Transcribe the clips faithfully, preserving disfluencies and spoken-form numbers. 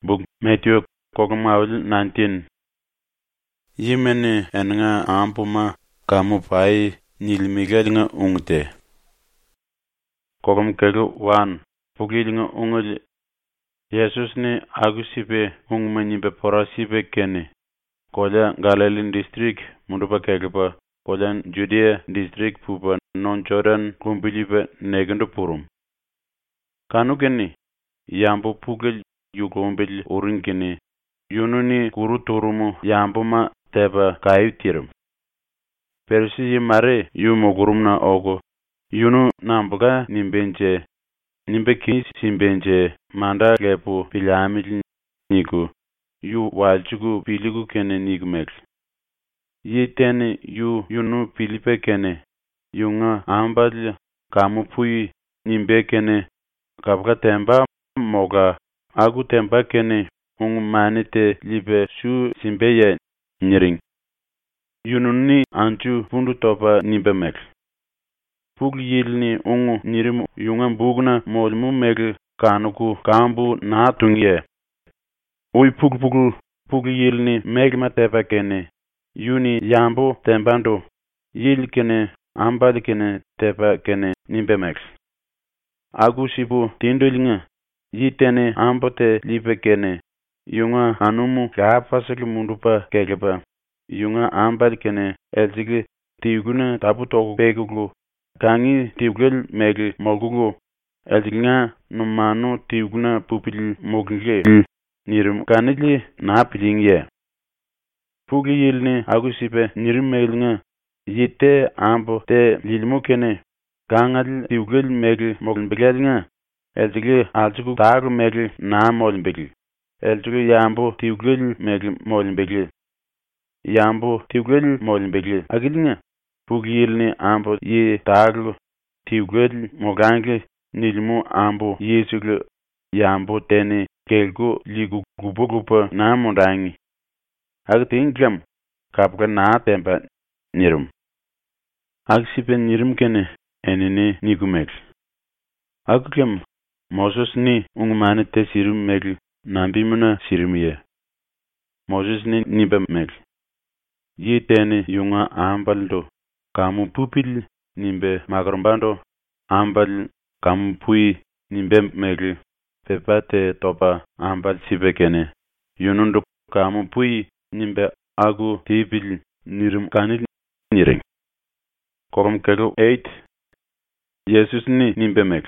Book Matthew Kogamawil nineteen. Yimene enga ampuma kamu pai nilmigelinga ungte. Kogam kego one. Pugilinga ungul Jesus ne agusipe ungmanibe porasipe kene. Kola Galilean district mundupa kegepa. Kola Judea district pupa non-Jordan kumbilipe negendo purum. Kanu kene yambo pugil yukombil urinkene. Yununi kuru turumu yambuma teba kayu tirum. Persi yimare yumo gurumna ogo. Yunu nambuga nimbenje. Nimbe kisi simbenje manda lepo pilamil niku. Yu walchugu piligu kene nigmek. Yitene yu yunu pilipe kene. Yunga ambal kamu pui nimbe kene. Kapka temba moga. Agu temba kene. Ung manite libe su simbeye nyiring. Yununi anchu pundu topa nimbe mek. Pug yilni ungu nirim yungan bugna molmu meg kanuku kambu na tungye. Ui pug pug pug yilni meg matepa kene. Yuni yambu tembando. Yil kene ambal kene tepa kene nimbe mek. Agu sibu tindulinga. Yitene ambote libe kene. Yunga anumu kaapasaki mundupa kegepa. Yunga ambal kene elzigi tiuguna tapu toku peguglu. Kangi tiugel megi moguglu. Elziginga numanu tiuguna pupil moglige. Nirum kanili naapilingye. Pugi yilni agusipe nirum megilinga. Yitte ambo te lilmu kene. Kangal tiugel megi moglimbeglinga. Elzigi alzugu tagu megi na molimbegli. Elzugu yambo tiugel megi molimbegli. Yambo tiugel molimbegli. Agilinga. Pugilni ambo ye taglu. Tiugel mogangi nilmu ambo yesuglu. Yambo tene kelgu ligu gubu gupa na mondangi. Agitin glam. Kapga na tempa nirum. Agsipe nirum kene enene nigumek. Agugam Moses ni ungmane te sirum megl. Nambimuna sirmiye. Moses ni nibe meg. Ye tene yunga ambaldo. Kamu pupil nimbe magrambando. Ambal kamu pui nimbe meg. Pepate topa ambal sibe kene. Yunundo kamu pui nimbe agu tipil nirum kanil niring. Kogam kego eight. Jesus ni nimbe meg.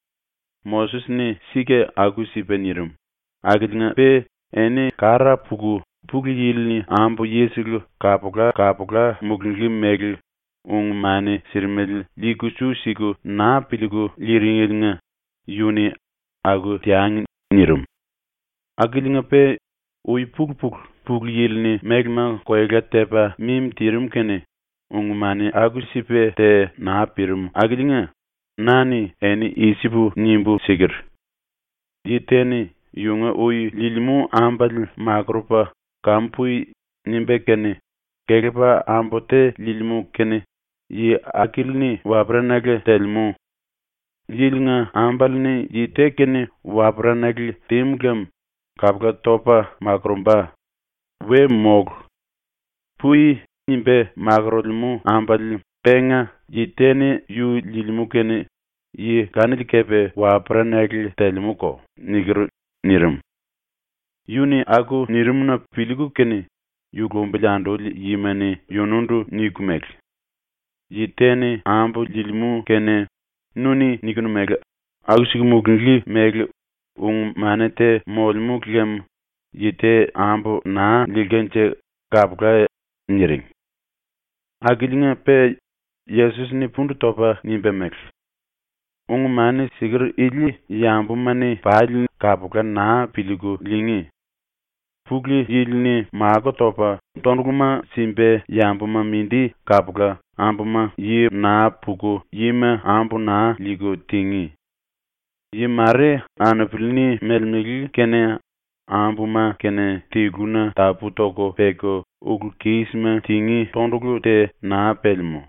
Moses ni sike agu sibe nirum. Agidinga pe ene kara pugu pugu yilni ambu yesuglu kapugla kapugla mugli megl ung mane sirmel ligusu sigu na piligu liringa yuni agu tiang nirum. Agilinga pe ui pug pug pugu yilni megma koyga tepa mim tirum kene ung mane agu sipe te na pirum. Agilinga nani ene isibu nimbu sigir. Yiteni yunga ui lilmu ambal magrupa kampui nimbe kene. Kegepa ambote lilmu kene. Yi akilni wabranage telmu. Yilnga ambalni yite kene wabranage timgam. Kapga topa magrumba. We mog. Pui nimbe magrolmu ambal penga. Yitene yu lilmu kene. Yi kanil kepe wabranage telmu ko. Nigru nirum. Yuni agu nirumna piligu kene. Yugombilando yimane yunundu nigumek. Yitene ambu lilmu kene. Nuni nigunu meg. Agusigu gli meg. Ung manete molmu glem. Yite ambu na ligenche kapga niring. Agilinga pe Jesus ni pundu topa nimbe meg. Ung mane sigir ili yambu mane pali kapga na piligu lingi. Pugli yilni mago topa tonguma simbe yambu ma mindi kapga ambuma yi na pugu yima ambu na ligu tingi. Yimare anapilni melmigi kene ambuma kene tiguna tapu toko peko ugu kisma tingi tondugu te na pelmo.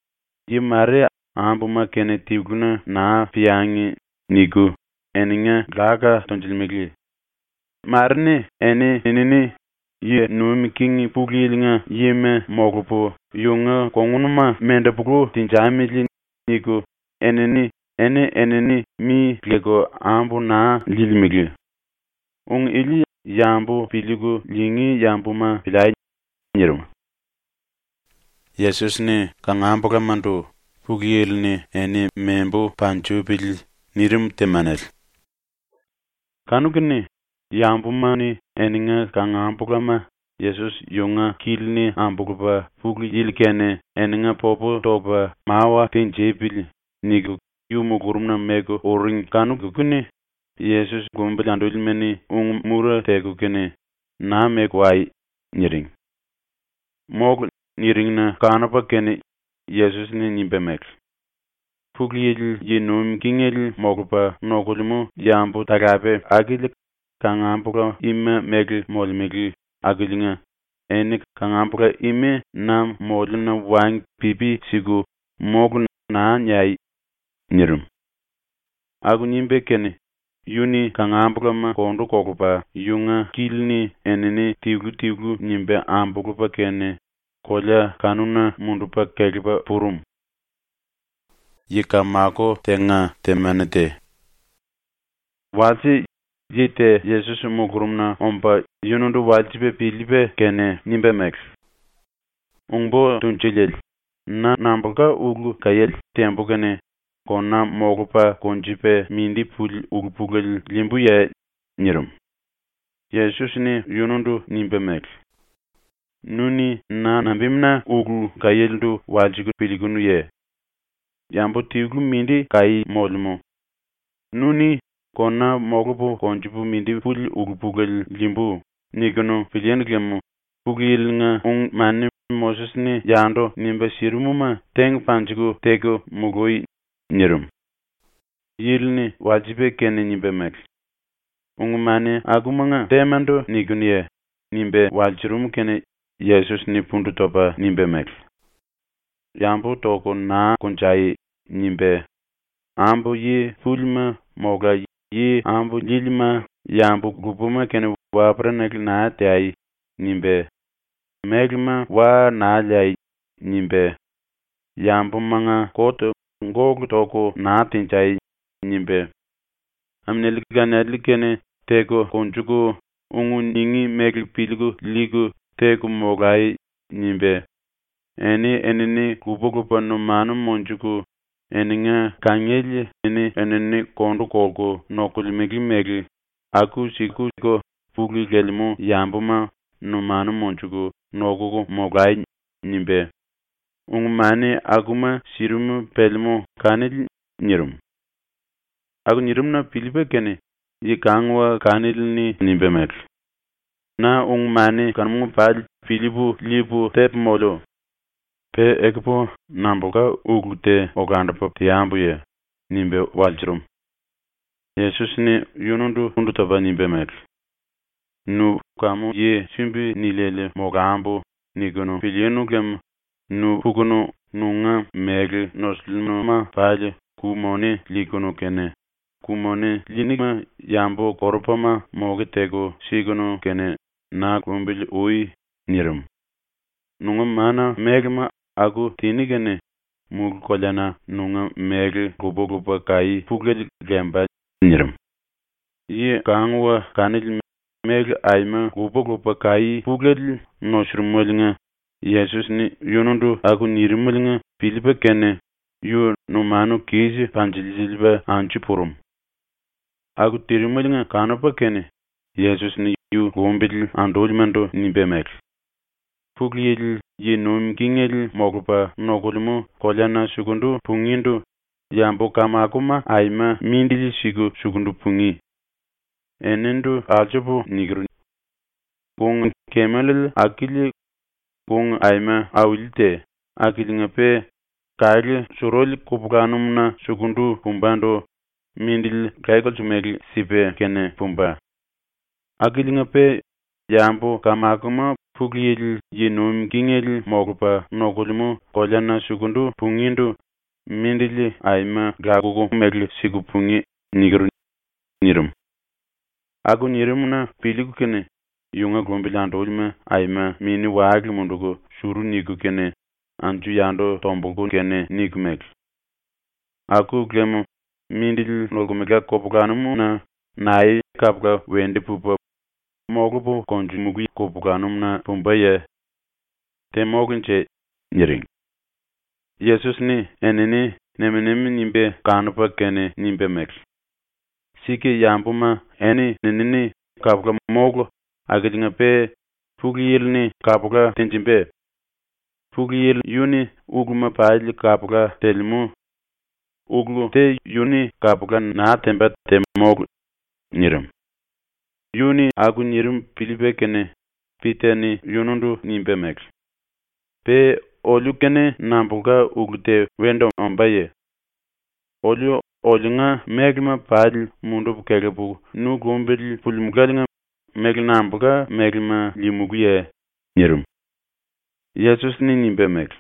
Yimare ambuma kene tiguna na piangi nigu eninga gaga tonjilmigi. marne ene enene ye numi kingi pugilinga yeme mogopo yunga kongunuma menda pugo tinjamili nigo enene ene enene mi lego ambu na lilmigi ung ili yambu piligo lingi yambu ma pilai nyirum Jesus ne kangambu kamandu pugil ne ene membu panchu pil nirim temanel kanugine yambu mani eninga kangambu kama Jesus yunga kilni ambukupa pugil kene eninga popo topa mawa tenjepil nigo yumu kurumna mego oring kanugune Jesus gumbel andulmeni ung mura tegu kene na mekwai nyiring mog niring na kanapa kene Jesus ni nimbemek pugil yinum kingel mogpa nokulmu yambu tagape agil kangampuka imme meg molmegi agilinga ene kangampuka imme nam molna wang pipi sigu mog na nyai nyirum agu nimbe kene yuni kangampuka ma kondu kokupa yunga kilni enene tigu tigu nimbe ampukupa kene kolya kanuna mundupa kelipa purum yikamako tenga temanete wasi yite Jesus mukurumna ompa yunundu walchipe pilipe kene nimbe mex ungbo tunchilel na nambuka uglu kayel tempo kene konna mogupa konjipe mindi pul ugpugel limbu ye nyirum Jesus ni yunundu nimbe mex nuni na nambimna uglu kayeldu walchigu piligunu ye yambu tiglu mindi kai molmo nuni konna mogupo konjipu mindi pul ugpugel limbu nigunu pilien gemu pugil nga ung mani Moses ni yando nimbe sirumuma teng panjigu tego mugoi nyirum yilni wajibe kene nimbe mek ung mani agumanga temando nigunie nimbe walchirum kene Jesus ni pundu topa nimbe mek yambu toko na kunchai nimbe ambu yi fulma moga yi ambu lilma yambu gupuma kene wapra nekl na tai nimbe meglma wa na lai nimbe yambu manga koto ngog toko na tinchai nimbe amnel ganel kene tego konjugo ungu ningi megl pilgu ligu tego mogai nimbe eni eneni kubugu panu manu monjugo eninga kangeli eni eneni kondu kogo nokul megi megi aku siku go pugli gelmu yambuma no manu monjugo nogugo mogai nimbe ungmane aguma sirumu pelmu kanil nyirum agu nyirum na pilipe kene yikangwa kanil ni nimbe mek na ungmane kanmu pal pilibu libu tep molo pe ekpo namboka ugute oganda pop tiambuye nimbe walchirum Jesus ni yunundu undu taba nimbe mek nu kamu ye simbi nilele mogambo nigunu pilienu gem nu pugunu nunga mege nosluma pale kumone ligunu kene kumone linima yambo korpama mogetego sigunu kene na kumbil ui nirum nunga mana megma agu tinigene mug kolyana nunga mege gubo gubo kai pugel gemba nirum ye kangwa kanil mege aima gubo gubo kai pugel noshrumulnga Jesus ni yunundu agu nirimulnga pilipe kene yu numanu kizi panjililba anchipurum agu tirimulnga kanapa kene Jesus ni yu gombil andolmando nimbemek puglil ye num kingel mogupa nogulmu kolyana sugundu pungindu yambo kamakuma aima mindili sigu sugundu pungi enendu aljubu nigru gung kemelil akili gung aima awilte akilinga pe kali surol kubuganumna sugundu pumbando mindil kaikal tumegi sipe kene pumba akilinga pe yambo kamakuma puglil yinum kingel mogupa nogulmu kolyana sugundu pungindu mindili aima gagugu megli sigu pungi nigru nirum Aku nirimna piliku kene yunga gombilando ulma aima mini waagi mundugo shuru niku kene anju yando tombugo kene nikumek. Aku glemo mindil nolgumega kopuganum na nai kapga wende pupa mogupo konjumugi kopuganum na pumbaye te mogunche nyiring. Yesus ni enini nemenemi nimbe kanupa kene nimbe mek. Siki yambuma eni nenini kapga moglo agidinga pe fugiyil ni kapga tenjimbe. Fugiyil yuni ugluma paili kapga telmu uglu te yuni kapga na temba te moglo nirim. Yuni agu nirim pilipe kene piteni yunundu nimbe mek. Pe olu kene nambuga uglute wendo ombaye. Olu olunga meglima paali mundu kegebu nu gombil pulmugalinga megl nambuga meglima limuguye nirum. Yesus ni nimbe megl.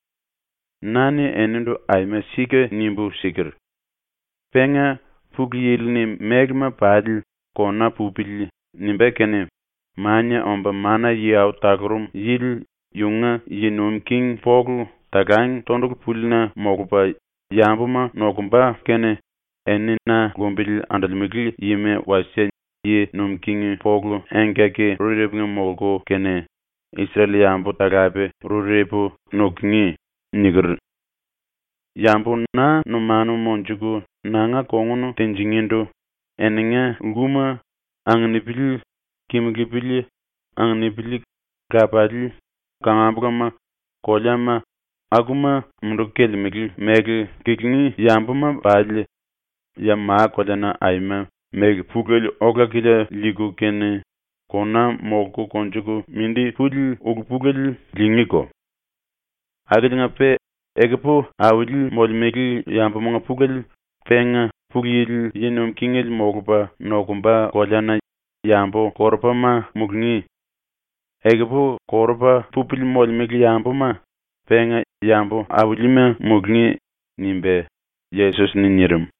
Nani enindo aime sike nimbu sikir. Penga fugiyil ni meglima paali kona pupili nimbe kene manya omba mana yau takrum yil yunga yinum king poglu tagang tonduk pulina mogupa yambuma nokumba kene enina gombil andalmigli yime wasya ye num king poglu engeke rurebnga mogo kene Israel yambu tagabe rurebu nokingi nigr. Yambu na numanu monjugu nanga kongunu tenjingindo eninga nguma angnipili kimgipili angnipili kapali kangabugama kolyama aguma mrukeli megli megli kikni yambuma badle yamma kolyana aima meg pugel ogakile ligu kene kona mogu konjugu mindi puli ogpugel lingiko agidinga pe egpo awili molmegi yambuma pugel penga pugil yenom kingel mogupa nokumba kolyana yambo korpama mugni egpo korpa pupil molmegi yambuma penga yambo awilima mugni nimbe Yesus ni nirim.